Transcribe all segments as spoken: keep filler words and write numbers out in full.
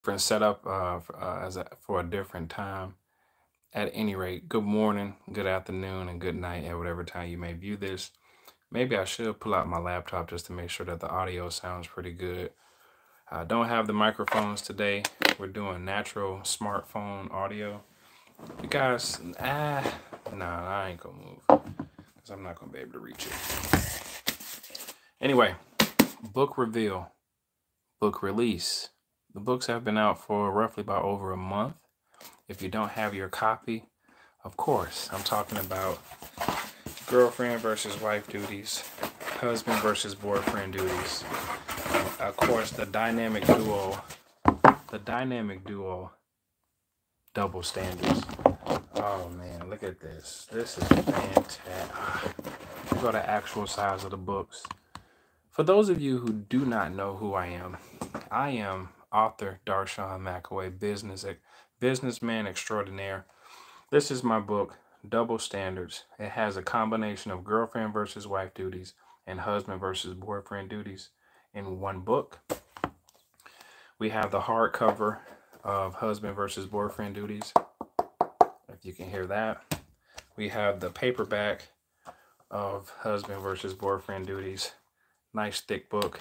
different setup uh, for, uh, as a, for a different time. At any rate, good morning, good afternoon, and good night at whatever time you may view this. Maybe I should pull out my laptop just to make sure that the audio sounds pretty good. I don't have the microphones today. We're doing natural smartphone audio. You guys, ah, nah, I ain't gonna move because I'm not gonna be able to reach it. Anyway, book reveal, book release. The books have been out for roughly about over a month. If you don't have your copy, of course, I'm talking about girlfriend versus wife duties, husband versus boyfriend duties. Of course, the dynamic duo, the dynamic duo, double standards. Oh man, look at this. This is fantastic. Go to actual size of the books. For those of you who do not know who I am, I am author Darshawn McAway, business businessman extraordinaire. This is my book, Double Standards. It has a combination of girlfriend versus wife duties and husband versus boyfriend duties in one book. We have the hardcover of husband versus boyfriend duties, if you can hear that. We have the paperback of husband versus boyfriend duties. Nice thick book.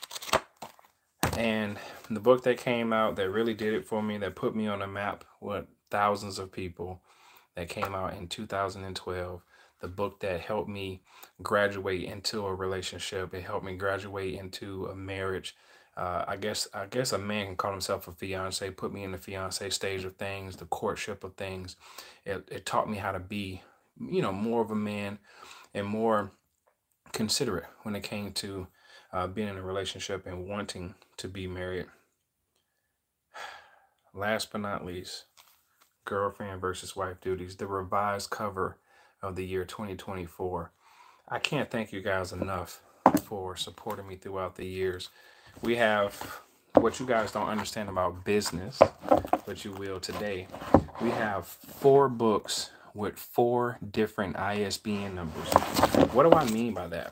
And the book that came out that really did it for me, that put me on a map with thousands of people, that came out in two thousand twelve. The book that helped me graduate into a relationship. It helped me graduate into a marriage. Uh, I guess I guess a man can call himself a fiance. Put me in the fiance stage of things, the courtship of things. It, it taught me how to be, you know, more of a man and more considerate when it came to uh, being in a relationship and wanting to be married. Last but not least, girlfriend versus wife duties, the revised cover of the year twenty twenty-four. I can't thank you guys enough for supporting me throughout the years. We have what you guys don't understand about business, but you will today. We have four books with four different I S B N numbers. What do I mean by that?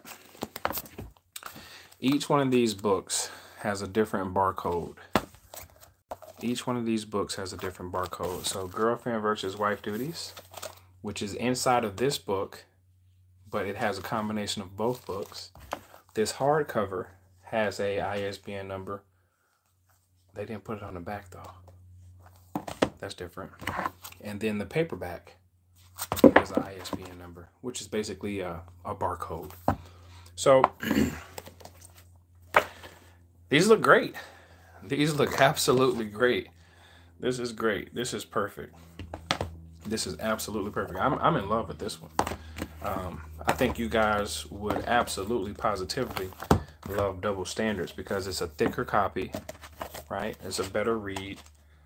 Each one of these books has a different barcode. Each one of these books has a different barcode. So girlfriend versus wife duties, which is inside of this book, but it has a combination of both books. This hardcover has a I S B N number. They didn't put it on the back though. That's different. And then the paperback has an I S B N number, which is basically a, a barcode. So these look great. These look absolutely great. This is great. This is perfect. This is absolutely perfect. I'm, I'm in love with this one. Um, I think you guys would absolutely positively love Double Standards because it's a thicker copy, right? It's a better read.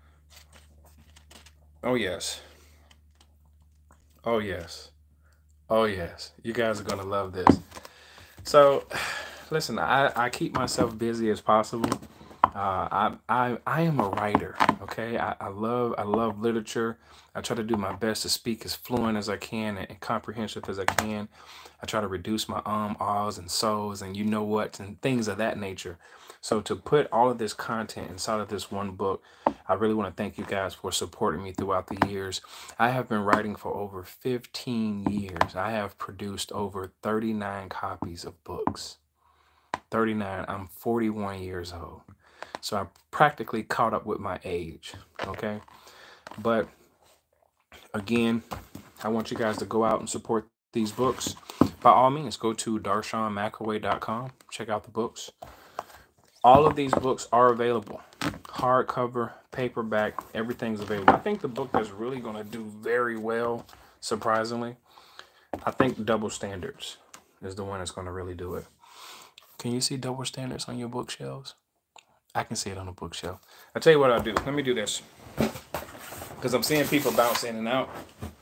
Oh, yes. Oh, yes. Oh, yes. You guys are going to love this. So, listen, I, I keep myself busy as possible. Uh, I, I I am a writer. Okay, I, I love I love literature. I try to do my best to speak as fluent as I can and, and comprehensive as I can. I try to reduce my um, ahs, and so's, and you know what, and things of that nature. So to put all of this content inside of this one book, I really want to thank you guys for supporting me throughout the years. I have been writing for over fifteen years. I have produced over thirty-nine copies of books. thirty-nine. I'm forty-one years old. So I'm practically caught up with my age, okay? But again, I want you guys to go out and support these books. By all means, go to darshawn mcaway dot com. Check out the books. All of these books are available. Hardcover, paperback, everything's available. I think the book that's really going to do very well, surprisingly, I think Double Standards is the one that's going to really do it. Can you see Double Standards on your bookshelves? I can see it on the bookshelf. I'll tell you what I'll do. Let me do this. Because I'm seeing people bounce in and out.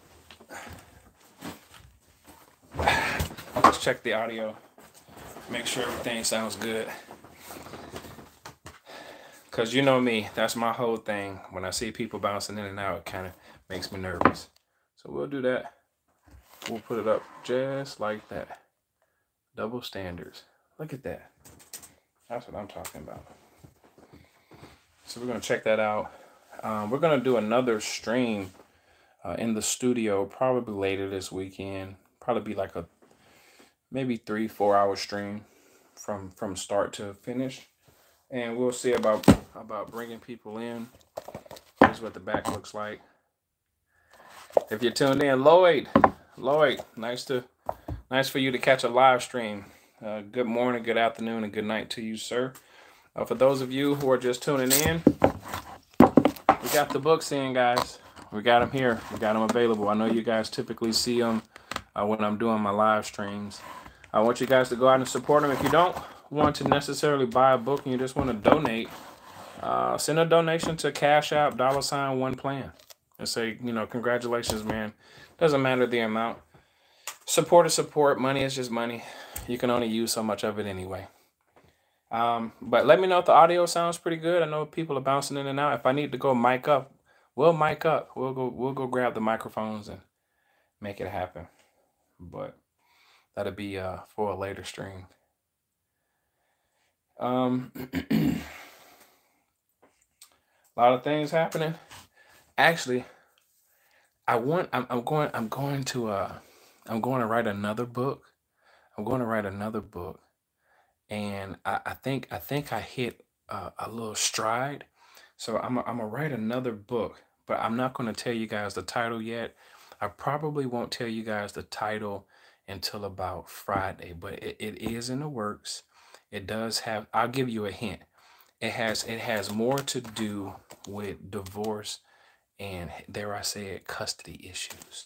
Let's check the audio. Make sure everything sounds good. Because you know me, that's my whole thing. When I see people bouncing in and out, it kind of makes me nervous. So we'll do that. We'll put it up just like that. Double Standards. Look at that. That's what I'm talking about. So we're gonna check that out. Um, we're gonna do another stream uh, in the studio probably later this weekend. Probably be like a maybe three, four hour stream from from start to finish, and we'll see about about bringing people in. Here's what the back looks like. If you're tuned in, Lloyd, Lloyd, nice to nice for you to catch a live stream. Uh, good morning, good afternoon, and good night to you, sir. Uh, for those of you who are just tuning in, we got the books in, guys. We got them here. We got them available. I know you guys typically see them uh, when I'm doing my live streams. I want you guys to go out and support them. If you don't want to necessarily buy a book and you just want to donate, uh, send a donation to Cash App dollar sign one plan and say, you know, congratulations, man. Doesn't matter the amount. Support is support. Money is just money. You can only use so much of it anyway. Um, but let me know if the audio sounds pretty good. I know people are bouncing in and out. If I need to go mic up, we'll mic up. We'll go. We'll go grab the microphones and make it happen. But that'll be uh, for a later stream. Um, a lot of things happening. Actually, I want. I'm, I'm going. I'm going to. Uh, I'm going to write another book. I'm going to write another book, and I, I think. I think I hit uh, a little stride. So I'm. I'm gonna write another book, but I'm not going to tell you guys the title yet. I probably won't tell you guys the title until about Friday, but it, it is in the works. It does have, I'll give you a hint. It has it has more to do with divorce and, dare I say it, custody issues.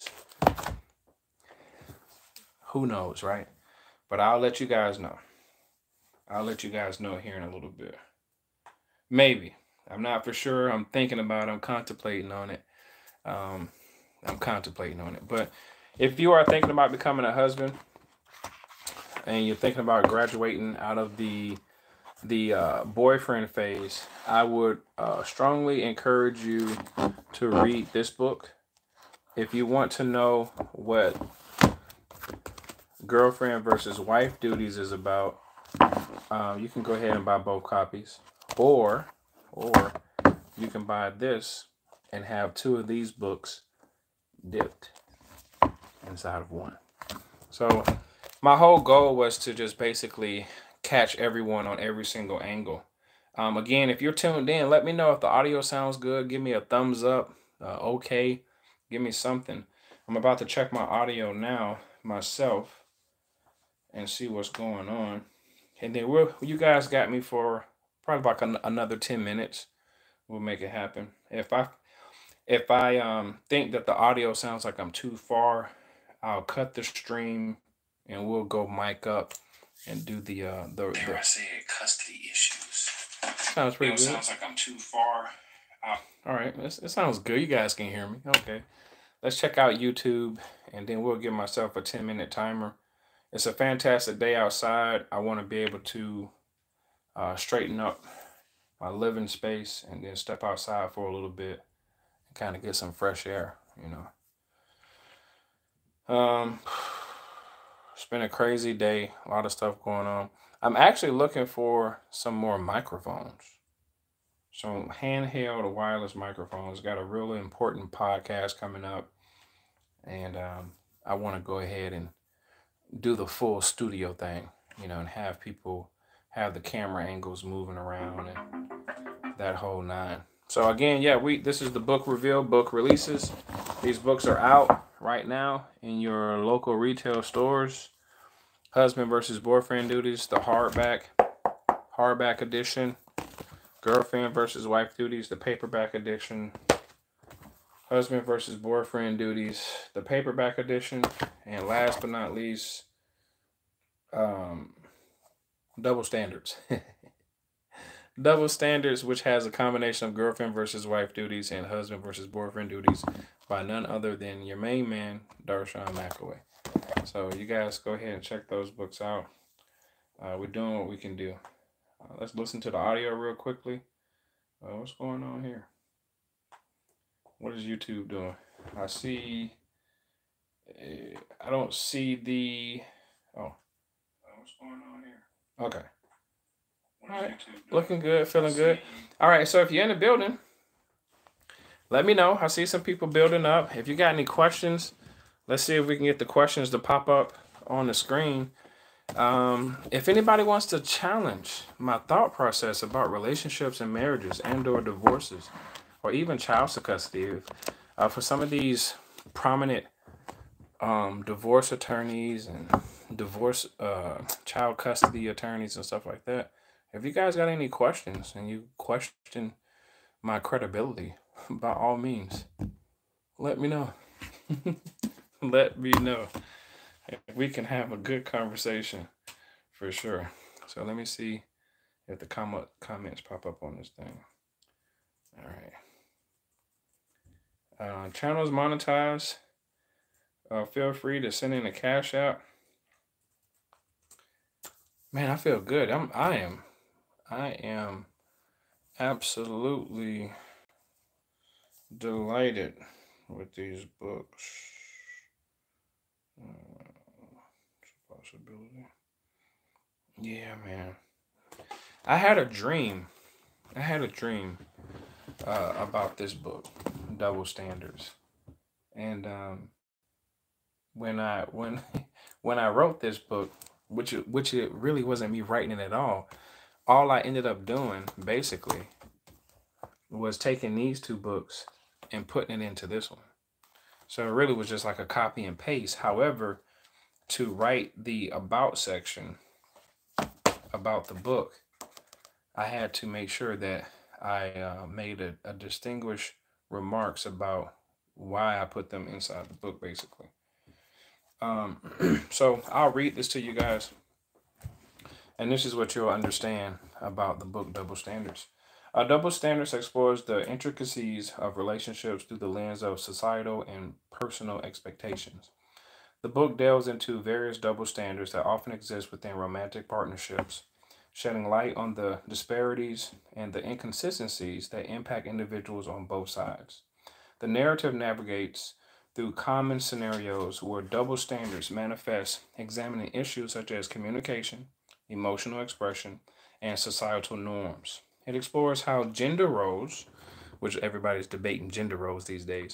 Who knows, right? But I'll let you guys know. I'll let you guys know here in a little bit. Maybe. I'm not for sure. I'm thinking about it. I'm contemplating on it. Um, I'm contemplating on it. But if you are thinking about becoming a husband and you're thinking about graduating out of the the uh, boyfriend phase, I would uh, strongly encourage you to read this book. If you want to know what girlfriend versus wife duties is about, um, you can go ahead and buy both copies, or or you can buy this and have two of these books dipped inside of one. So my whole goal was to just basically catch everyone on every single angle. Um, again, if you're tuned in, let me know if the audio sounds good. Give me a thumbs up, uh, okay. Give me something. I'm about to check my audio now myself and see what's going on. And then we'll, you guys got me for probably like an, another ten minutes. We'll make it happen. If I if I um think that the audio sounds like I'm too far, I'll cut the stream and we'll go mic up and do the uh the, Dare the I say it, custody issues. sounds pretty It good. sounds like I'm too far out. All right, it's, it sounds good. You guys can hear me. Okay, let's check out YouTube and then we'll give myself a ten minute timer. It's a fantastic day outside. I want to be able to uh, straighten up my living space and then step outside for a little bit and kind of get some fresh air, you know. Um, it's been a crazy day. A lot of stuff going on. I'm actually looking for some more microphones. Some handheld wireless microphones. Got a really important podcast coming up. And um, I want to go ahead and do the full studio thing, you know, and have people have the camera angles moving around and that whole nine. So again, yeah, we this is the book reveal, book releases. These books are out right now in your local retail stores. Husband versus Boyfriend Duties, the hardback, hardback edition. Girlfriend versus Wife Duties, the paperback edition. Husband versus Boyfriend Duties, the paperback edition. And last but not least, um, Double Standards. Double Standards, which has a combination of Girlfriend versus Wife Duties and Husband versus Boyfriend Duties by none other than your main man, Darshawn McAway. So you guys go ahead and check those books out. Uh, we're doing what we can do. Uh, let's listen to the audio real quickly. Uh, what's going on here? What is YouTube doing? I see. Uh, I don't see the. Oh. What's going on here? Okay. All right. Looking good, feeling good. All right. So if you're in the building, let me know. I see some people building up. If you got any questions, let's see if we can get the questions to pop up on the screen. Um, if anybody wants to challenge my thought process about relationships and marriages and or divorces, or even child custody, uh, for some of these prominent um, divorce attorneys and divorce uh, child custody attorneys and stuff like that, if you guys got any questions and you question my credibility, by all means, let me know. Let me know. We can have a good conversation for sure. So let me see if the comment comments pop up on this thing. All right. Uh, channels monetized. Uh, feel free to send in a cash app. Man, I feel good. I'm. I am. I am absolutely delighted with these books. Uh, possibility. Yeah, man. I had a dream. I had a dream uh, about this book, Double Standards, and um, when I when when I wrote this book, which it, which it really wasn't me writing it at all. All I ended up doing basically was taking these two books and putting it into this one. So it really was just like a copy and paste. However, to write the about section about the book, I had to make sure that I uh, made a, a distinguished remarks about why I put them inside the book, basically. Um, so I'll read this to you guys, and this is what you'll understand about the book Double Standards. Uh, Double Standards explores the intricacies of relationships through the lens of societal and personal expectations. The book delves into various double standards that often exist within romantic partnerships, shedding light on the disparities and the inconsistencies that impact individuals on both sides. The narrative navigates through common scenarios where double standards manifest, examining issues such as communication, emotional expression, and societal norms. It explores how gender roles, which everybody's debating gender roles these days,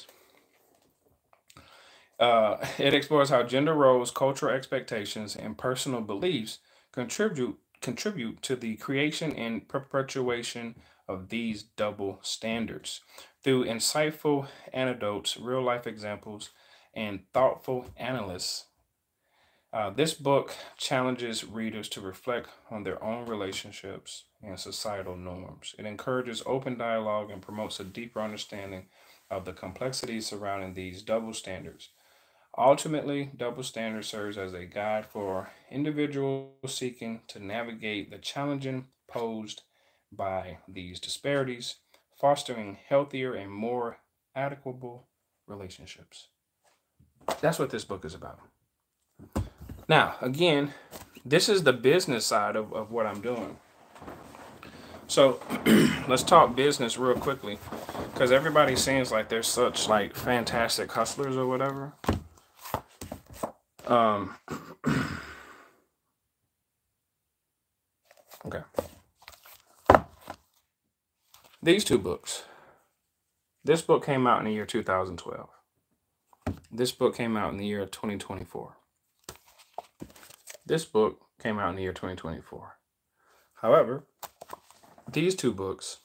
uh, it explores how gender roles, cultural expectations, and personal beliefs contribute contribute to the creation and perpetuation of these double standards through insightful anecdotes, real life examples, and thoughtful analysis. Uh, this book challenges readers to reflect on their own relationships and societal norms. It encourages open dialogue and promotes a deeper understanding of the complexities surrounding these double standards. Ultimately, Double Standard serves as a guide for individuals seeking to navigate the challenges posed by these disparities, fostering healthier and more adequate relationships. That's what this book is about. Now, again, this is the business side of, of what I'm doing. So let's talk business real quickly, because everybody seems like they're such like fantastic hustlers or whatever. Um, okay. These two books. This book came out in the year two thousand twelve. This book came out in the year twenty twenty-four. This book came out in the year twenty twenty-four. However, these two books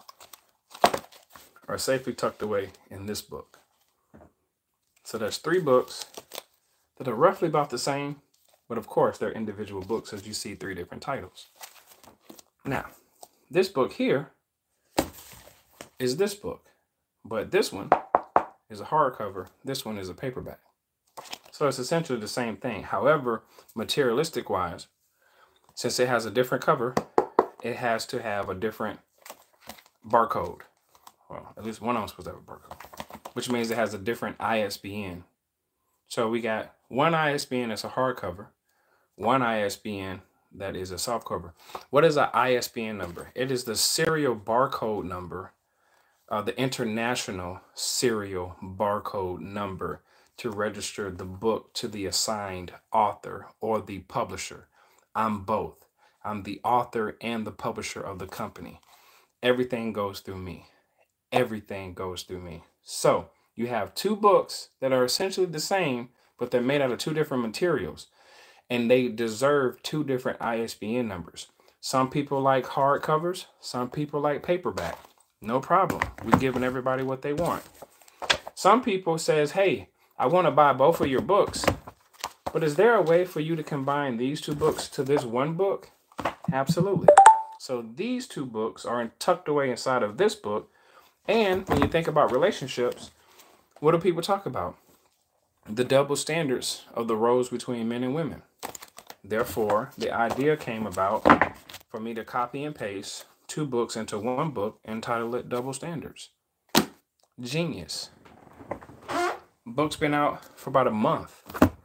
are safely tucked away in this book. So there's three books that are roughly about the same, but of course they're individual books as you see three different titles. Now, this book here is this book, but this one is a hardcover. This one is a paperback. So it's essentially the same thing. However, materialistic wise, since it has a different cover, it has to have a different barcode. Well, at least one of them is supposed to have a barcode, which means it has a different I S B N. So we got one I S B N that's a hardcover, one I S B N that is a softcover. What is an I S B N number? It is the serial barcode number, uh, the international serial barcode number to register the book to the assigned author or the publisher. I'm both. I'm the author and the publisher of the company. Everything goes through me. Everything goes through me. So you have two books that are essentially the same, but they're made out of two different materials, and they deserve two different I S B N numbers. Some people like hardcovers, some people like paperback. No problem. We're giving everybody what they want. Some people says, hey, I want to buy both of your books, but is there a way for you to combine these two books to this one book? Absolutely. So these two books are tucked away inside of this book. And when you think about relationships, what do people talk about? The double standards of the roles between men and women. Therefore, the idea came about for me to copy and paste two books into one book and title it Double Standards. Genius. Book's been out for about a month.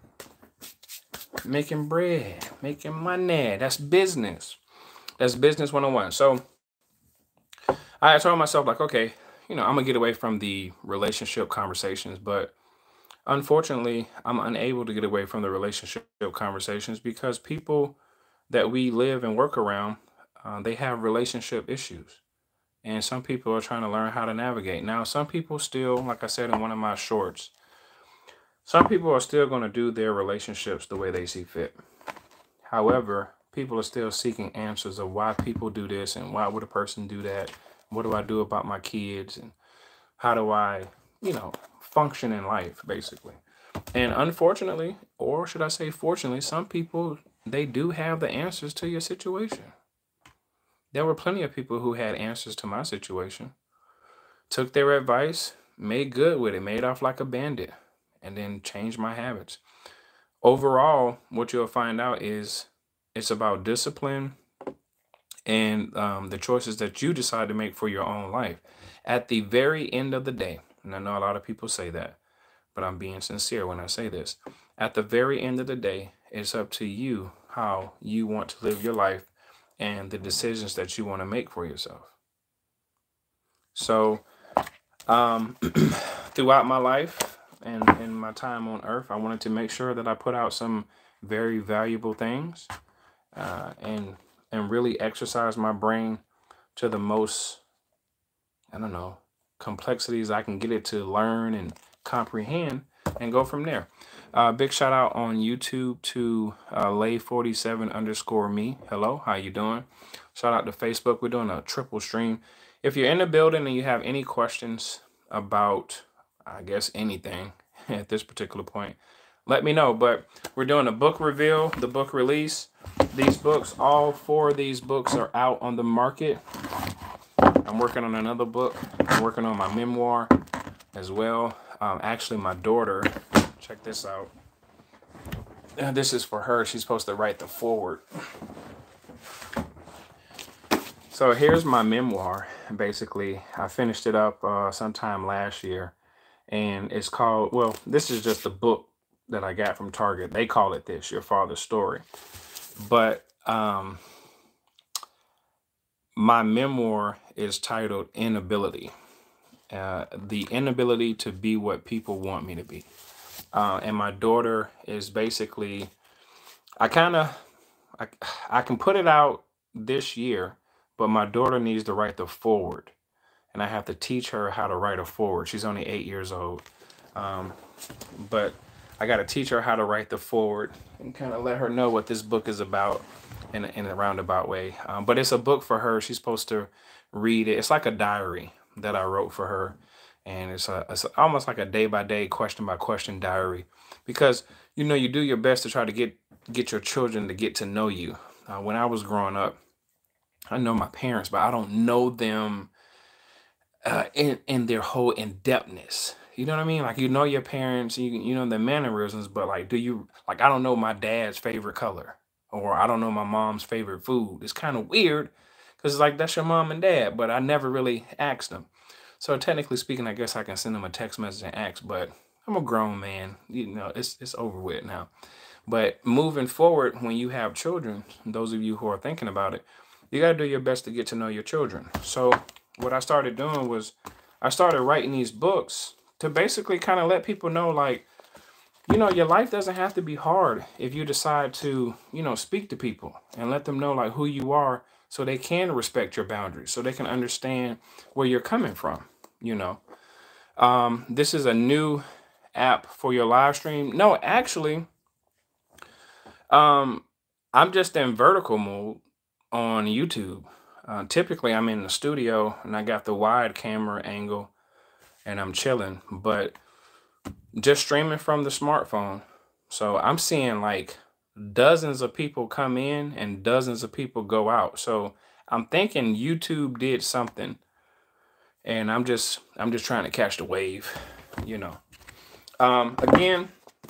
Making bread, making money. That's business. That's business one oh one. So I told myself, like, okay, you know, I'm going to get away from the relationship conversations, but unfortunately, I'm unable to get away from the relationship conversations because people that we live and work around, uh, they have relationship issues. And some people are trying to learn how to navigate. Now, some people still, like I said in one of my shorts, some people are still going to do their relationships the way they see fit. However, people are still seeking answers of why people do this and why would a person do that? What do I do about my kids? And how do I, you know, function in life, basically? And unfortunately, or should I say fortunately, some people, they do have the answers to your situation. There were plenty of people who had answers to my situation, took their advice, made good with it, made off like a bandit, and then changed my habits. Overall, what you'll find out is it's about discipline and um, the choices that you decide to make for your own life. At the very end of the day, and I know a lot of people say that, but I'm being sincere when I say this. At the very end of the day, it's up to you how you want to live your life and the decisions that you want to make for yourself. So um, throughout my life and in my time on earth, I wanted to make sure that I put out some very valuable things uh, and and really exercise my brain to the most, I don't know, complexities I can get it to learn and comprehend and go from there. Uh, big shout out on YouTube to uh, Lay forty-seven underscore me. Hello, how you doing? Shout out to Facebook. We're doing a triple stream. If you're in the building and you have any questions about, I guess, anything at this particular point, let me know. But we're doing a book reveal, the book release. These books, all four of these books are out on the market. I'm working on another book. I'm working on my memoir as well. Um, actually, my daughter, check this out. Uh, this is for her. She's supposed to write the foreword. So here's my memoir. Basically, I finished it up uh, sometime last year. And it's called, well, this is just a book that I got from Target. They call it this, Your Father's Story. But um, my memoir is titled Inability. Uh, the inability to be what people want me to be. Uh, and my daughter is basically, I kind of, I, I can put it out this year, but my daughter needs to write the foreword. And I have to teach her how to write a foreword. She's only eight years old. Um, but I got to teach her how to write the foreword and kind of let her know what this book is about in a, in a roundabout way. Um, but it's a book for her. She's supposed to read it. It's like a diary that I wrote for her. And it's, a, it's almost like a day-by-day, question-by-question diary. Because, you know, you do your best to try to get, get your children to get to know you. Uh, when I was growing up, I know my parents, but I don't know them uh, in, in their whole in-depthness. You know what I mean? Like, you know your parents, you, you know their mannerisms, but like, do you, like, I don't know my dad's favorite color, or I don't know my mom's favorite food. It's kind of weird because it's like, that's your mom and dad, but I never really asked them. So technically speaking, I guess I can send them a text message and ask, but I'm a grown man. You know, it's, it's over with now. But moving forward, when you have children, those of you who are thinking about it, you got to do your best to get to know your children. So what I started doing was I started writing these books to basically kind of let people know, like, you know, your life doesn't have to be hard if you decide to, you know, speak to people and let them know like who you are so they can respect your boundaries, so they can understand where you're coming from, you know. Um, this is a new app for your live stream. No, actually, um, I'm just in vertical mode on YouTube. Uh, typically, I'm in the studio and I got the wide camera angle and I'm chilling, but just streaming from the smartphone. So I'm seeing like dozens of people come in and dozens of people go out. So I'm thinking YouTube did something, and I'm just I'm just trying to catch the wave, you know. Um, again,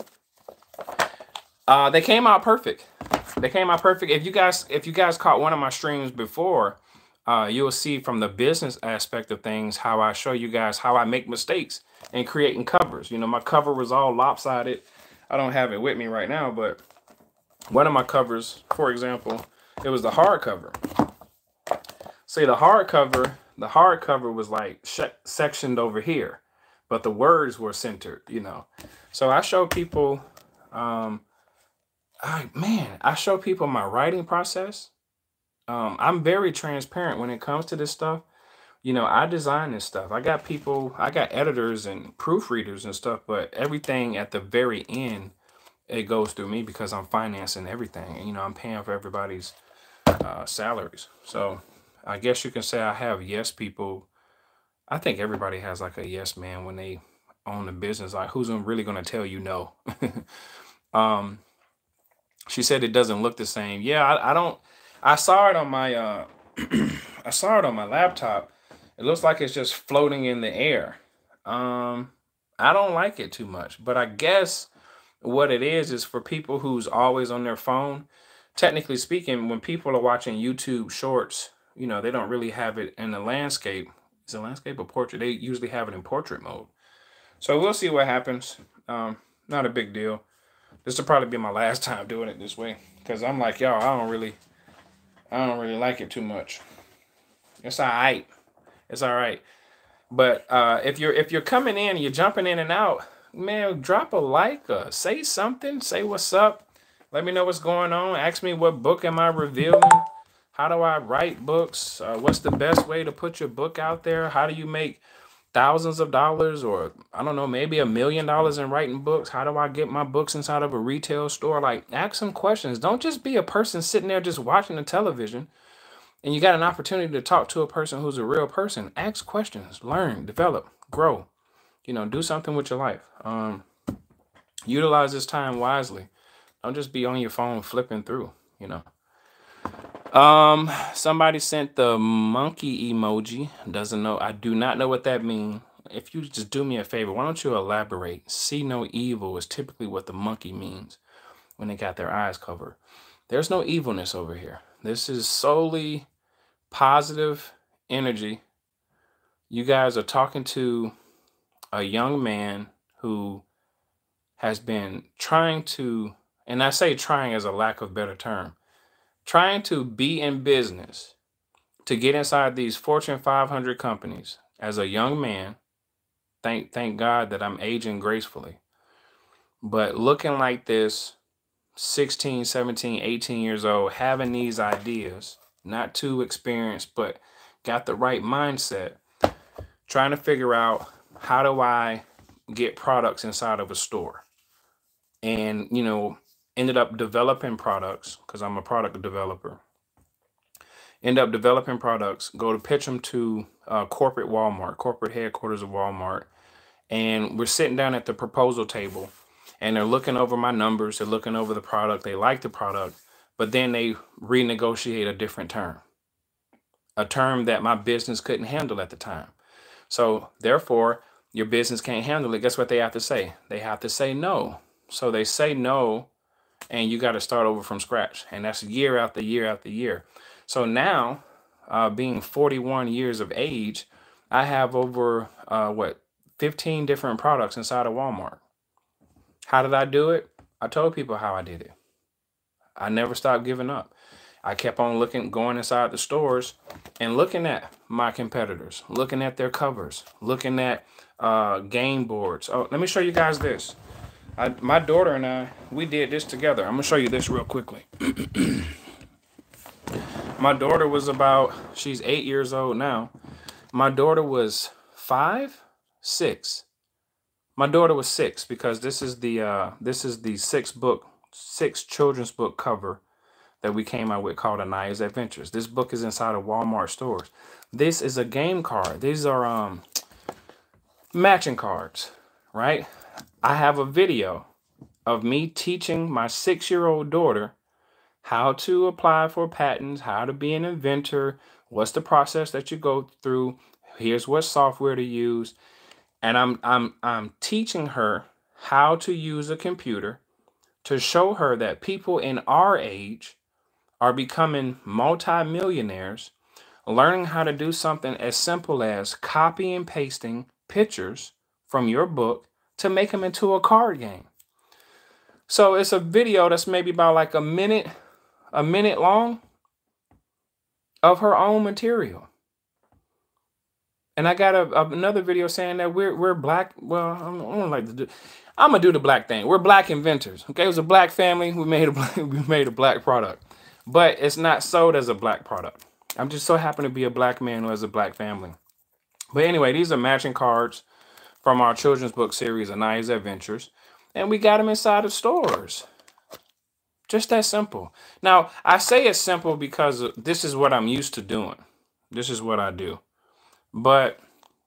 uh, they came out perfect. They came out perfect. If you guys if you guys caught one of my streams before, uh, you'll see from the business aspect of things how I show you guys how I make mistakes in creating covers. You know, my cover was all lopsided. I don't have it with me right now, but one of my covers, for example, it was the hardcover. See, the hardcover, the hardcover was like sectioned over here, but the words were centered, you know. So I show people, um, I, man, I show people my writing process. Um, I'm very transparent when it comes to this stuff. You know, I design this stuff. I got people, I got editors and proofreaders and stuff, but everything at the very end, it goes through me because I'm financing everything. And, you know, I'm paying for everybody's uh, salaries. So I guess you can say I have yes people. I think everybody has like a yes man when they own the business. Like, who's really going to tell you no? um, she said it doesn't look the same. Yeah, I, I don't. I saw it on my. Uh, I saw it on my laptop. It looks like it's just floating in the air. Um, I don't like it too much, but I guess what it is is for people who's always on their phone. Technically speaking, when people are watching YouTube shorts, you know, they don't really have it in the landscape. Is it landscape or portrait? They usually have it in portrait mode. So we'll see what happens. Um, not a big deal. This will probably be my last time doing it this way because I'm like, y'all, I don't really, I don't really like it too much. It's all right. It's all right. But uh, if you're if you're coming in and you're jumping in and out, man, drop a like, uh, say something, say what's up. Let me know what's going on. Ask me what book am I revealing? How do I write books? Uh, what's the best way to put your book out there? How do you make thousands of dollars or, I don't know, maybe a million dollars in writing books? How do I get my books inside of a retail store? Like, ask some questions. Don't just be a person sitting there just watching the television and you got an opportunity to talk to a person who's a real person. Ask questions, learn, develop, grow. You know, do something with your life. Um, utilize this time wisely. Don't just be on your phone flipping through, you know. Um, somebody sent the monkey emoji. Doesn't know. I do not know what that means. If you just do me a favor, why don't you elaborate? See no evil is typically what the monkey means when they got their eyes covered. There's no evilness over here. This is solely positive energy. You guys are talking to a young man who has been trying to, and I say trying as a lack of better term, trying to be in business to get inside these Fortune five hundred companies as a young man. Thank, thank God that I'm aging gracefully. But looking like this, sixteen, seventeen, eighteen years old, having these ideas, not too experienced, but got the right mindset, trying to figure out how do I get products inside of a store. And, you know, ended up developing products because I'm a product developer. End up developing products, go to pitch them to uh, corporate Walmart, corporate headquarters of Walmart. And we're sitting down at the proposal table and they're looking over my numbers. They're looking over the product. They like the product, but then they renegotiate a different term, a term that my business couldn't handle at the time. So therefore, your business can't handle it. Guess what they have to say? They have to say no. So they say no, and you got to start over from scratch. And that's year after year after year. So now, uh, being forty-one years of age, I have over, uh, what, fifteen different products inside of Walmart. How did I do it? I told people how I did it. I never stopped giving up. I kept on looking, going inside the stores and looking at my competitors, looking at their covers, looking at uh, game boards. Oh, let me show you guys this. I, my daughter and I, we did this together. I'm gonna show you this real quickly. My daughter was about, she's eight years old now. My daughter was five, six. My daughter was six because this is the uh, this is the six book, six children's book cover that we came out with called Anaya's Adventures. This book is inside of Walmart stores. This is a game card. These are um matching cards, right? I have a video of me teaching my six-year-old daughter how to apply for patents, how to be an inventor, what's the process that you go through, here's what software to use. And I'm I'm I'm teaching her how to use a computer to show her that people in our age are becoming multimillionaires, learning how to do something as simple as copy and pasting pictures from your book to make them into a card game. So it's a video that's maybe about like a minute, a minute long of her own material. And I got a, a- another video saying that we're we're black. Well, I don't, I don't like to do. I'm gonna do the black thing. We're black inventors. Okay, it was a black family. We made a black, we made a black product, but it's not sold as a black product. I'm just so happen to be a black man who has a black family. But anyway, these are matching cards from our children's book series, Anaya's Adventures, and we got them inside of stores. Just that simple. Now I say it's simple because this is what I'm used to doing. This is what I do. But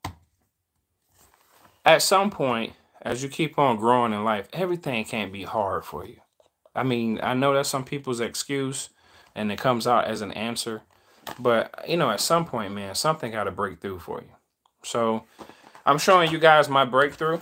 at some point, as you keep on growing in life, everything can't be hard for you. I mean, I know that's some people's excuse and it comes out as an answer, but you know, at some point, man, something got to break through for you. So I'm showing you guys my breakthrough.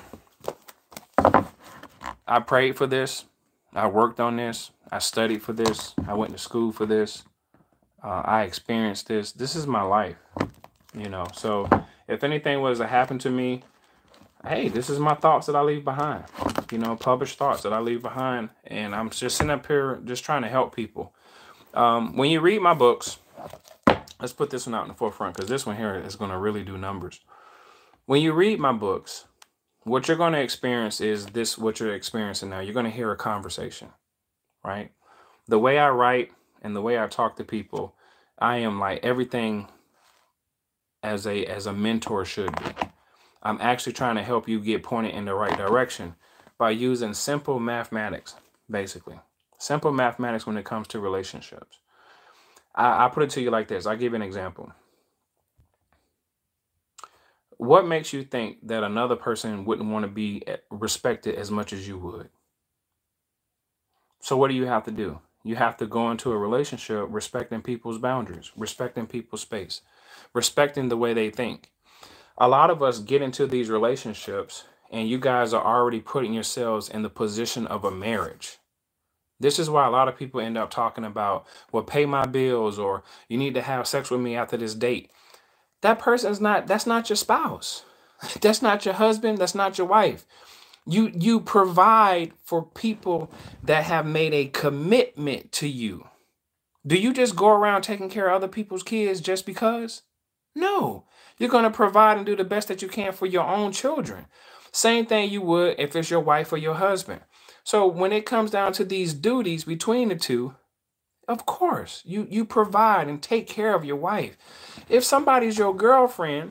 I prayed for this. I worked on this. I studied for this. I went to school for this. Uh, I experienced this. This is my life, you know. So if anything was to happen to me, hey, this is my thoughts that I leave behind. You know, published thoughts that I leave behind. And I'm just sitting up here just trying to help people. Um, when you read my books, let's put this one out in the forefront because this one here is going to really do numbers. When you read my books, what you're going to experience is this, what you're experiencing now. You're going to hear a conversation, right? The way I write and the way I talk to people, I am like everything as a as a mentor should be. I'm actually trying to help you get pointed in the right direction by using simple mathematics, basically. Simple mathematics when it comes to relationships. I, I put it to you like this. I'll give you an example. What makes you think that another person wouldn't want to be respected as much as you would? So what do you have to do? You have to go into a relationship respecting people's boundaries, respecting people's space, respecting the way they think. A lot of us get into these relationships and you guys are already putting yourselves in the position of a marriage. This is why a lot of people end up talking about, well, pay my bills or you need to have sex with me after this date. That person's not, that's not your spouse. That's not your husband. That's not your wife. You, you provide for people that have made a commitment to you. Do you just go around taking care of other people's kids just because? No, you're going to provide and do the best that you can for your own children. Same thing you would if it's your wife or your husband. So when it comes down to these duties between the two, of course, you, you provide and take care of your wife. If somebody's your girlfriend,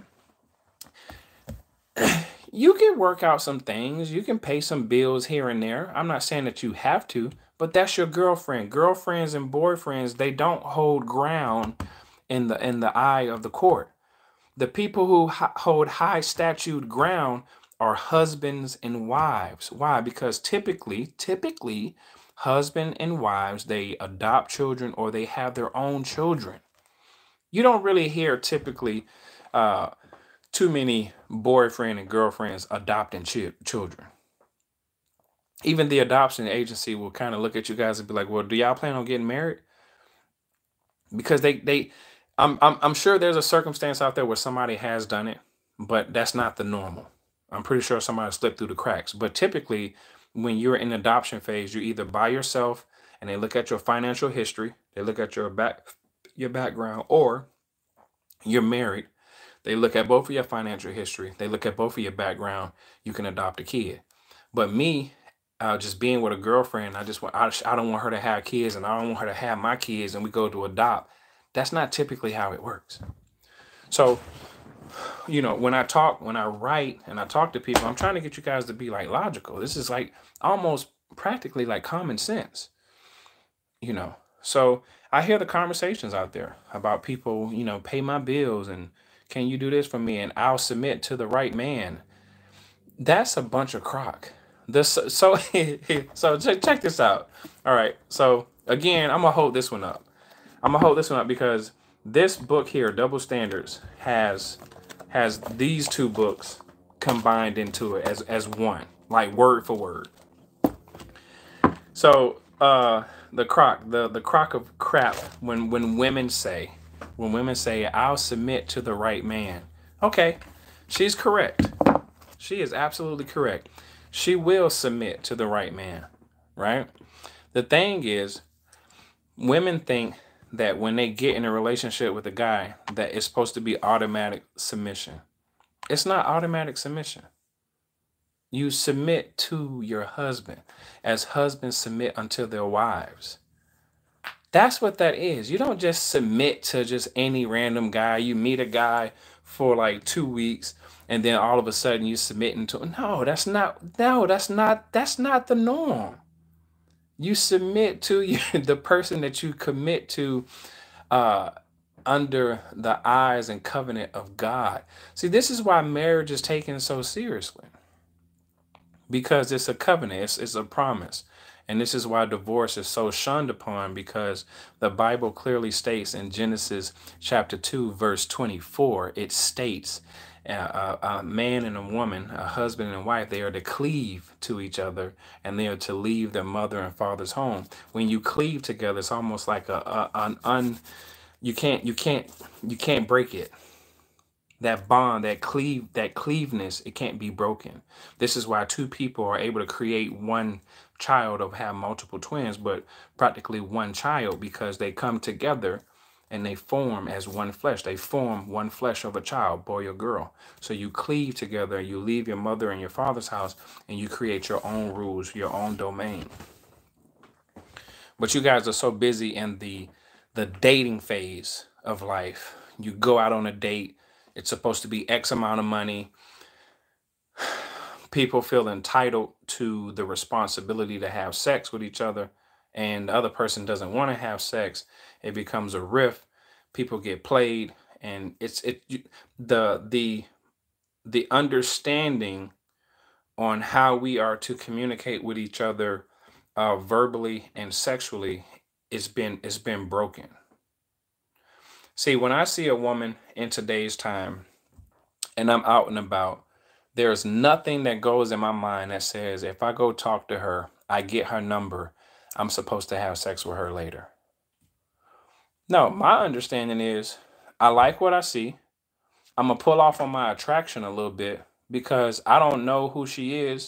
you can work out some things. You can pay some bills here and there. I'm not saying that you have to, but that's your girlfriend. Girlfriends and boyfriends, they don't hold ground in the in the eye of the court. The people who h- hold high statute ground are husbands and wives. Why? Because typically, typically, husband and wives, they adopt children or they have their own children. You don't really hear typically uh, too many boyfriend and girlfriends adopting chi- children. Even the adoption agency will kind of look at you guys and be like, well, do y'all plan on getting married? Because they, they, I'm, I'm, I'm sure there's a circumstance out there where somebody has done it, but that's not the normal. I'm pretty sure somebody slipped through the cracks. But typically, when you're in adoption phase, you're either by yourself and they look at your financial history, they look at your back, your background, or you're married. They look at both of your financial history. They look at both of your background. You can adopt a kid. But me, uh, just being with a girlfriend. I just want, I, I don't want her to have kids and I don't want her to have my kids and we go to adopt. That's not typically how it works. So, you know, when I talk, when I write and I talk to people, I'm trying to get you guys to be like logical. This is like almost practically like common sense, you know. So I hear the conversations out there about people, you know, pay my bills and can you do this for me and I'll submit to the right man. That's a bunch of crock. This so so check, check this out. All right. So again, I'm gonna hold this one up. I'm gonna hold this one up because this book here, Double Standards, has has these two books combined into it as as one, like word for word. So uh the crock, the the crock of crap when when women say, when women say, I'll submit to the right man. Okay, she's correct. She is absolutely correct. She will submit to the right man, right? The thing is, women think that when they get in a relationship with a guy, that it's supposed to be automatic submission. It's not automatic submission. You submit to your husband as husbands submit unto their wives. That's what that is. You don't just submit to just any random guy. You meet a guy for like two weeks and then all of a sudden you submitting to. No, that's not. No, that's not. That's not the norm. You submit to you, the person that you commit to uh, under the eyes and covenant of God. See, this is why marriage is taken so seriously, because it's a covenant, it's, it's a promise. And this is why divorce is so shunned upon, because the Bible clearly states in Genesis chapter two, verse twenty-four, it states uh, a, a man and a woman, a husband and a wife, they are to cleave to each other and they are to leave their mother and father's home. When you cleave together, it's almost like a, a an un you can't you can't you can't break it. That bond, that cleave, that cleaveness, it can't be broken. This is why two people are able to create one child or have multiple twins, but practically one child, because they come together and they form as one flesh. They form one flesh of a child, boy or girl. So you cleave together, you leave your mother and your father's house, and you create your own rules, your own domain. But you guys are so busy in the the dating phase of life. You go out on a date. It's supposed to be X amount of money. People feel entitled to the responsibility to have sex with each other, and the other person doesn't want to have sex. It becomes a rift. People get played, and it's it the the the understanding on how we are to communicate with each other uh, verbally and sexually it's been it's been broken. See, when I see a woman in today's time and I'm out and about, there's nothing that goes in my mind that says if I go talk to her, I get her number, I'm supposed to have sex with her later. No, my understanding is I like what I see. I'm going to pull off on my attraction a little bit because I don't know who she is.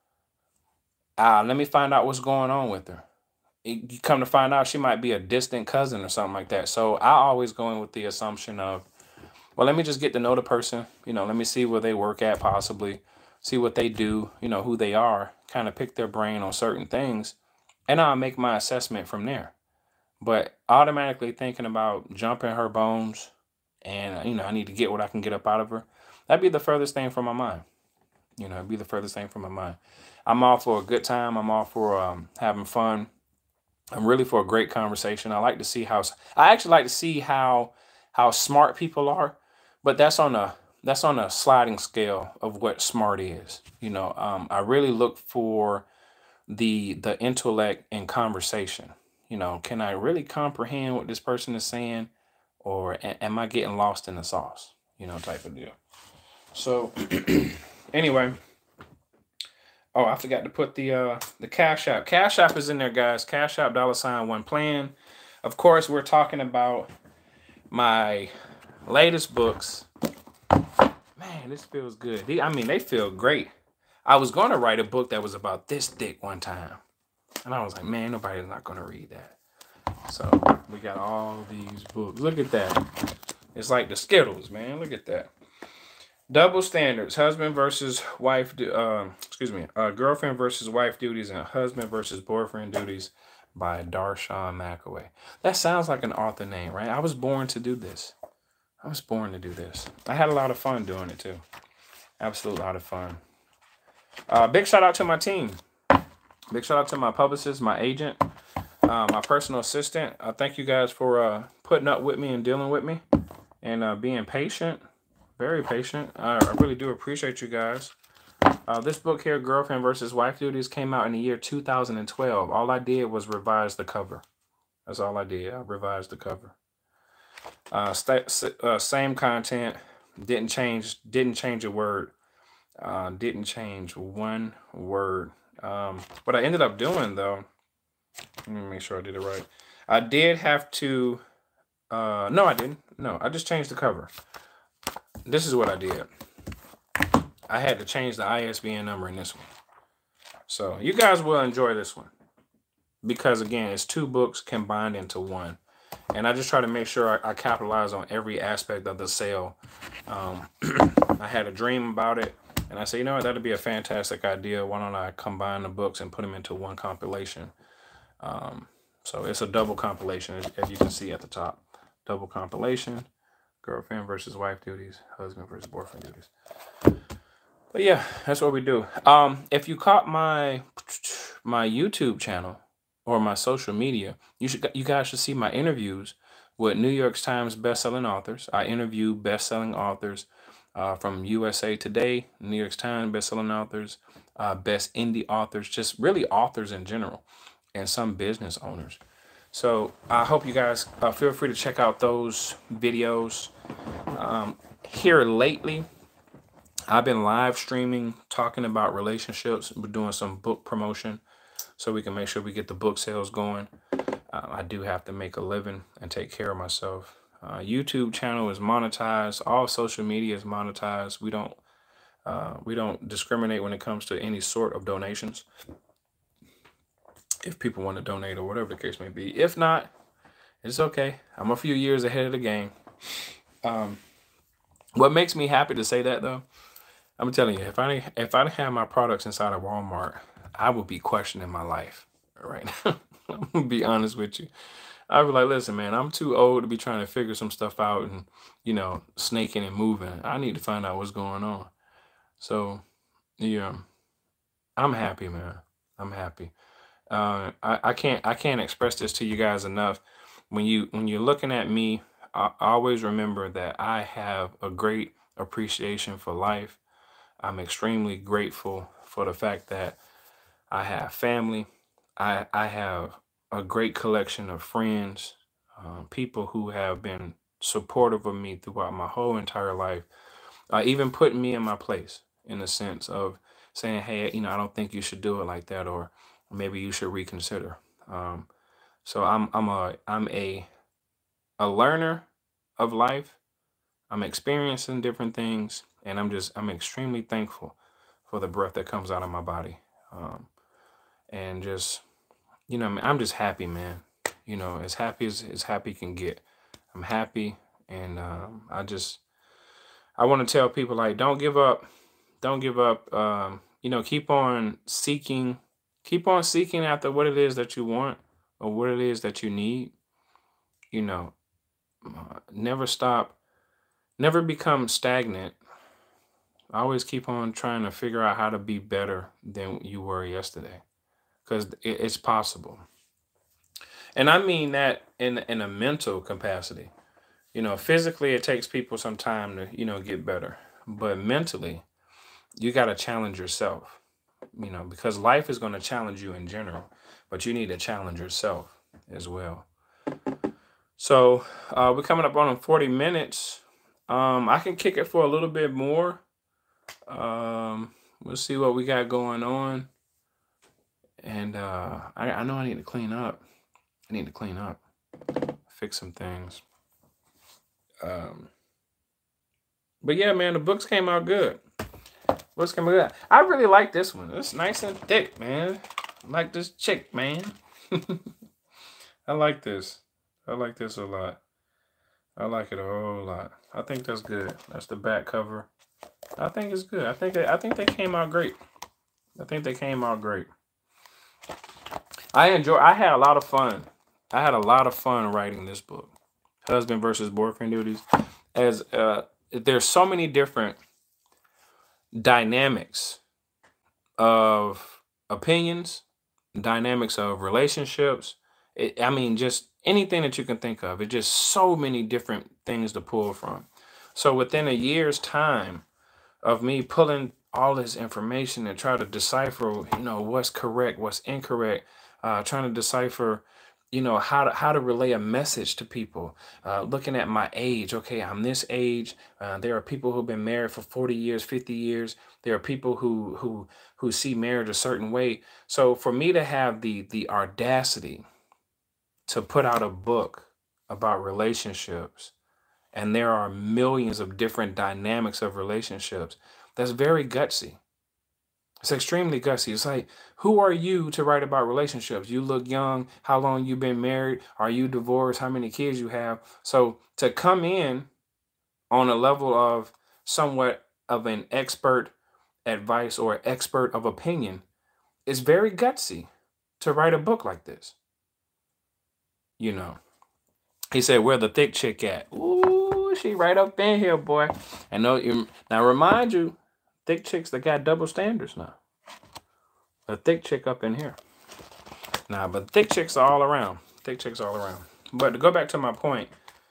Uh, let me find out what's going on with her. You come to find out she might be a distant cousin or something like that. So I always go in with the assumption of, well, let me just get to know the person. You know, let me see where they work at, possibly see what they do, you know, who they are, kind of pick their brain on certain things. And I'll make my assessment from there. But automatically thinking about jumping her bones and, you know, I need to get what I can get up out of her. That'd be the furthest thing from my mind. You know, it'd be the furthest thing from my mind. I'm all for a good time. I'm all for um, having fun. I'm really for a great conversation. I like to see how I actually like to see how how smart people are, but that's on a that's on a sliding scale of what smart is. You know, um, I really look for the the intellect in conversation. You know, can I really comprehend what this person is saying, or a- am I getting lost in the sauce? You know, type of deal. So anyway. Oh, I forgot to put the uh, the Cash App. Cash App is in there, guys. Cash App dollar sign one plan. Of course, we're talking about my latest books. Man, this feels good. The- I mean, they feel great. I was going to write a book that was about this thick one time. And I was like, man, nobody's not going to read that. So we got all these books. Look at that. It's like the Skittles, man. Look at that. Double standards: husband versus wife. Um, excuse me, uh, girlfriend versus wife duties, and husband versus boyfriend duties, by Darshawn McAway. That sounds like an author name, right? I was born to do this. I was born to do this. I had a lot of fun doing it too. Absolute lot of fun. Uh, big shout out to my team. Big shout out to my publicist, my agent, uh, my personal assistant. Uh, thank you guys for uh, putting up with me and dealing with me and uh, being patient. Very patient. I, I really do appreciate you guys. Uh, this book here, Girlfriend versus Wife Duties, came out in the year two thousand twelve. All I did was revise the cover. That's all I did. I revised the cover. Uh, uh, same content. Didn't change. Didn't change a word. Uh, didn't change one word. Um, what I ended up doing, though, let me make sure I did it right. I did have to. Uh, no, I didn't. No, I just changed the cover. This is what I did. I had to change the I S B N number in this one. So you guys will enjoy this one. Because, again, it's two books combined into one. And I just try to make sure I, I capitalize on every aspect of the sale. Um, I had a dream about it. And I said, you know what, that'd be a fantastic idea. Why don't I combine the books and put them into one compilation? Um, so it's a double compilation, as, as you can see at the top. Double compilation. Girlfriend versus wife duties. Husband versus boyfriend duties. But yeah, that's what we do. Um, if you caught my my YouTube channel or my social media, you should you guys should see my interviews with New York Times bestselling authors. I interview bestselling authors uh, from U S A Today, New York Times bestselling authors, uh, best indie authors, just really authors in general, and some business owners. So I hope you guys uh, feel free to check out those videos. Um, here lately, I've been live streaming, talking about relationships. We're doing some book promotion so we can make sure we get the book sales going. Uh, I do have to make a living and take care of myself. Uh, YouTube channel is monetized. All social media is monetized. We don't uh, we don't discriminate when it comes to any sort of donations. If people want to donate or whatever the case may be. If not, it's okay. I'm a few years ahead of the game. Um, what makes me happy to say that, though, I'm telling you, if I if I didn't have my products inside of Walmart, I would be questioning my life right now. I'm gonna be honest with you. I'd be like, listen, man, I'm too old to be trying to figure some stuff out and, you know, snaking and moving. I need to find out what's going on. So, yeah, I'm happy, man. I'm happy. Uh, I, I can't I can't express this to you guys enough. When you when you're looking at me, I always remember that I have a great appreciation for life. I'm extremely grateful for the fact that I have family. I, I have a great collection of friends, uh, people who have been supportive of me throughout my whole entire life, uh, even putting me in my place in the sense of saying, hey, you know, I don't think you should do it like that, or maybe you should reconsider. Um, so I'm I'm a I'm a a learner of life. I'm experiencing different things, and I'm just I'm extremely thankful for the breath that comes out of my body, um, and just you know I'm just happy, man. You know, as happy as as happy can get. I'm happy, and um, I just I want to tell people, like, don't give up, don't give up. Um, you know, keep on seeking, keep on seeking after what it is that you want or what it is that you need. You know, uh, never stop, never become stagnant. Always keep on trying to figure out how to be better than you were yesterday, because it, it's possible. And I mean that in in a mental capacity. You know, physically it takes people some time to, you know, get better, but mentally you got to challenge yourself. You know, because life is going to challenge you in general, but you need to challenge yourself as well. So uh, we're coming up on forty minutes. Um, I can kick it for a little bit more. Um, we'll see what we got going on. And uh, I, I know I need to clean up. I need to clean up, fix some things. Um, but yeah, man, the books came out good. Books came out good. I really like this one. It's nice and thick, man. I like this chick, man. I like this. I like this a lot. I like it a whole lot. I think that's good. That's the back cover. I think it's good. I think I think they came out great. I think they came out great. I enjoy. I had a lot of fun. I had a lot of fun writing this book, Husband versus Boyfriend Duties. As uh, there's so many different dynamics of opinions, dynamics of relationships. It, I mean, just anything that you can think of. It's just so many different things to pull from. So within a year's time of me pulling all this information and try to decipher, you know, what's correct, what's incorrect, uh, trying to decipher, you know, how to how to relay a message to people. Uh, looking at my age, okay, I'm this age. Uh, there are people who've been married for forty years, fifty years. There are people who who who see marriage a certain way. So for me to have the the audacity to put out a book about relationships, and there are millions of different dynamics of relationships, that's very gutsy. It's extremely gutsy. It's like, who are you to write about relationships? You look young. How long you been married? Are you divorced? How many kids you have? So to come in on a level of somewhat of an expert advice or expert of opinion is very gutsy to write a book like this. You know, he said, "Where the thick chick at?" Ooh, she right up in here, boy. I know you. Now remind you, thick chicks that got double standards now. A thick chick up in here. Nah, but thick chicks are all around. Thick chicks all around. But to go back to my point,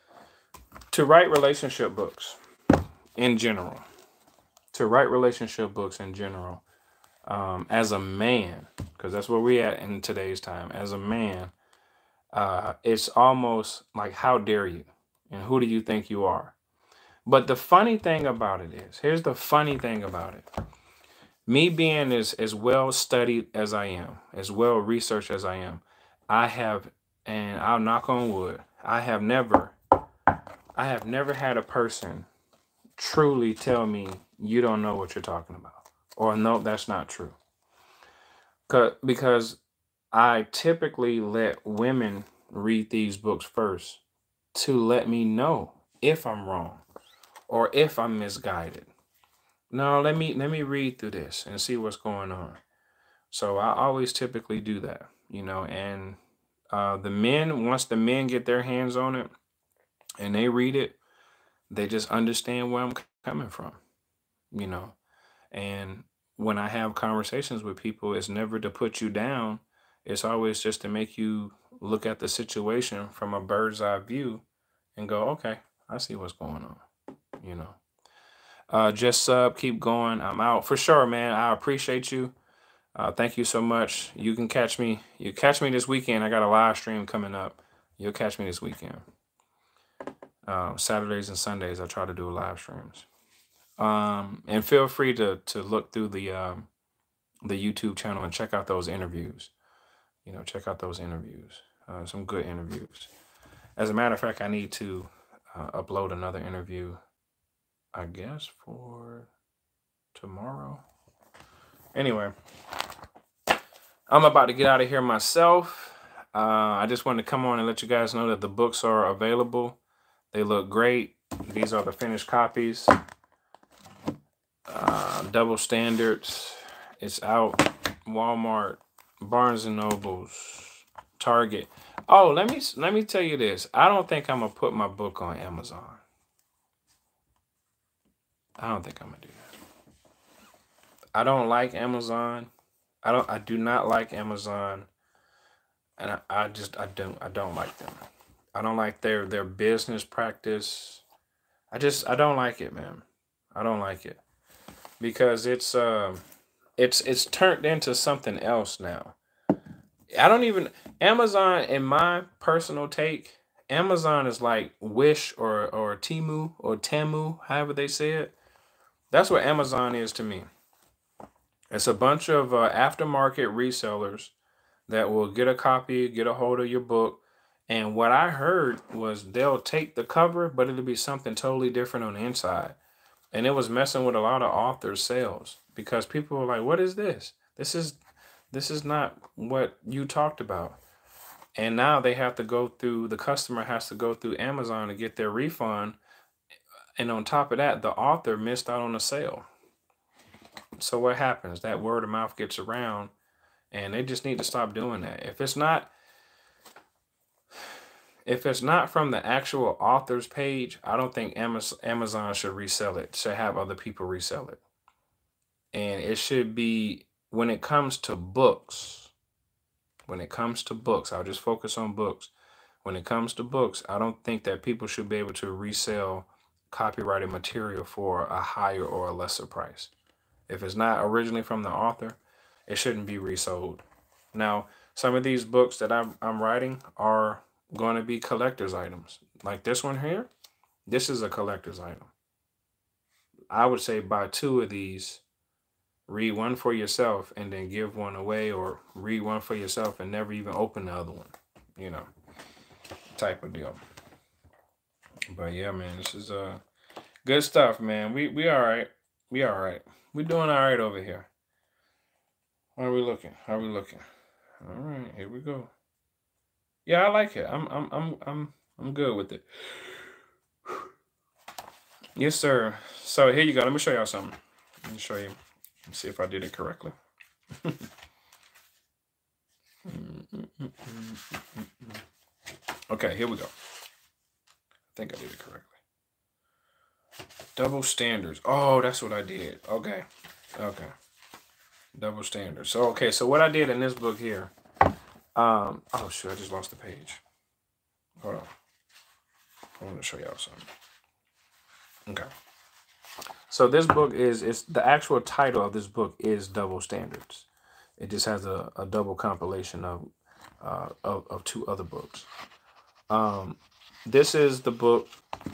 to write relationship books in general, to write relationship books in general, um, as a man, because that's where we at in today's time. As a man, uh, it's almost like, how dare you? And who do you think you are? But the funny thing about it is, here's the funny thing about it. Me being as, as well studied as I am, as well researched as I am, I have, and I'll knock on wood, I have never, I have never had a person truly tell me you don't know what you're talking about, or no, that's not true. 'Cause- Because I typically let women read these books first to let me know if I'm wrong or if I'm misguided. No, let me let me read through this and see what's going on. So I always typically do that, you know, and uh, the men, once the men get their hands on it and they read it, they just understand where I'm c- coming from, you know. And when I have conversations with people, it's never to put you down. It's always just to make you look at the situation from a bird's eye view and go, okay, I see what's going on, you know. Uh, just sub, keep going. I'm out for sure, man. I appreciate you. Uh, thank you so much. You can catch me. You catch me this weekend. I got a live stream coming up. You'll catch me this weekend. Uh, Saturdays and Sundays, I try to do live streams. Um, and feel free to to look through the um, the YouTube channel and check out those interviews. You know, check out those interviews. Uh, some good interviews. As a matter of fact, I need to uh, upload another interview, I guess, for tomorrow. Anyway, I'm about to get out of here myself. Uh, I just wanted to come on and let you guys know that the books are available. They look great. These are the finished copies. Uh, double standards. It's out. Walmart, Barnes and Nobles, Target. Oh, let me let me tell you this. I don't think I'm gonna put my book on Amazon. I don't think I'm gonna do that. I don't like Amazon. I don't. I do not like Amazon, and I, I just I don't I don't like them. I don't like their their business practice. I just I don't like it, man. I don't like it because it's um it's it's turned into something else now. I don't even Amazon, in my personal take, Amazon is like Wish or or Timu or Temu, however they say it. That's what Amazon is to me. It's a bunch of uh, aftermarket resellers that will get a copy, get a hold of your book. And what I heard was they'll take the cover, but it'll be something totally different on the inside. And it was messing with a lot of authors' sales because people were like, "What is this? This is this is not what you talked about." And now they have to go through, the customer has to go through Amazon to get their refund. And on top of that, the author missed out on a sale. So what happens? That word of mouth gets around, and they just need to stop doing that. If it's not, if it's not from the actual author's page, I don't think Amazon should resell it, should have other people resell it. And it should be, when it comes to books, when it comes to books, I'll just focus on books. When it comes to books, I don't think that people should be able to resell copyrighted material for a higher or a lesser price. If it's not originally from the author, it shouldn't be resold. Now, some of these books that I'm, I'm writing are going to be collector's items. Like this one here, this is a collector's item. I would say buy two of these, read one for yourself, and then give one away, or read one for yourself and never even open the other one, you know, type of deal. But yeah, man, this is uh good stuff, man. We we all right. We all right. We doing all right over here. How are we looking? How are we looking? All right, here we go. Yeah, I like it. I'm I'm I'm I'm I'm good with it. Yes, sir. So here you go. Let me show y'all something. Let me show you. Let's see if I did it correctly. Okay, here we go. I think I did it correctly. Double standards. Oh, that's what I did. Okay. Okay. Double standards. So, okay. So what I did in this book here. Um, oh, shit. I just lost the page. Hold on. I want to show y'all something. Okay. So this book is, it's the actual title of this book is Double Standards. It just has a, a double compilation of, uh, of, of two other books. Um, this is the book.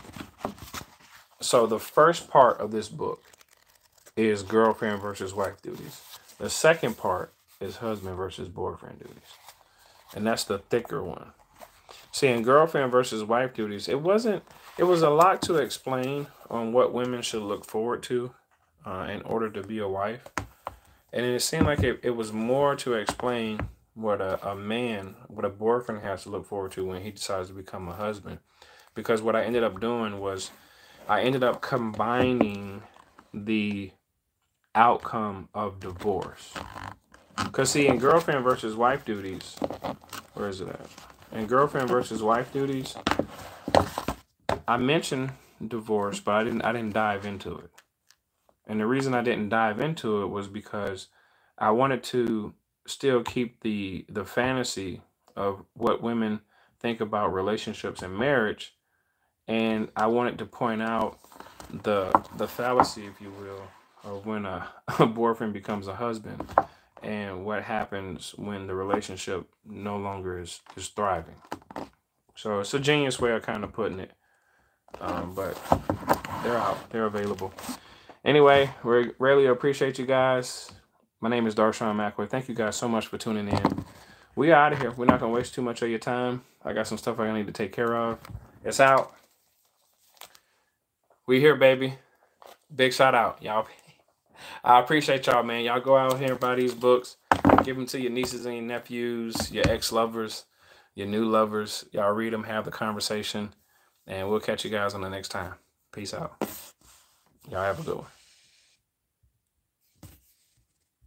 So the first part of this book is girlfriend versus wife duties. The second part is husband versus boyfriend duties. And that's the thicker one. See, in girlfriend versus wife duties, it wasn't, it was a lot to explain on what women should look forward to uh, in order to be a wife. And it seemed like it, it was more to explain what a, a man, what a boyfriend has to look forward to when he decides to become a husband. Because what I ended up doing was I ended up combining the outcome of divorce. Because see, in girlfriend versus wife duties, where is it at? In girlfriend versus wife duties, I mentioned divorce, but I didn't I didn't dive into it. And the reason I didn't dive into it was because I wanted to still keep the the fantasy of what women think about relationships and marriage, and I wanted to point out the the fallacy, if you will, of when a, a boyfriend becomes a husband and what happens when the relationship no longer is is thriving. So it's a genius way of kind of putting it, um, but they're out, they're available. Anyway, we really appreciate you guys. My name is Darshawn McAvoy. Thank you guys so much for tuning in. We are out of here. We're not going to waste too much of your time. I got some stuff I need to take care of. It's out. We here, baby. Big shout out, y'all. I appreciate y'all, man. Y'all go out here and buy these books. Give them to your nieces and your nephews, your ex-lovers, your new lovers. Y'all read them, have the conversation, and we'll catch you guys on the next time. Peace out. Y'all have a good one.